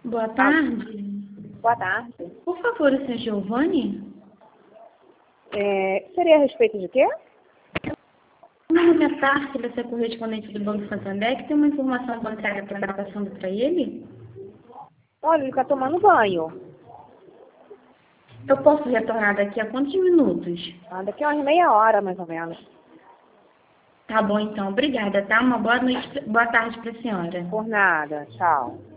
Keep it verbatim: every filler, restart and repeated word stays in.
Boa tarde. Boa tarde. Por favor, o senhor Giovanni? É, seria a respeito de quê? Meu nome é Tárcila, sou correspondente do Banco Santander, que tem uma informação bancária para estar passando para ele. Olha, ele está tomando banho. Eu posso retornar daqui a quantos minutos? Ah, daqui a umas meia hora, mais ou menos. Tá bom, então. Obrigada, tá? Uma boa noite, boa tarde para a senhora. Por nada. Tchau.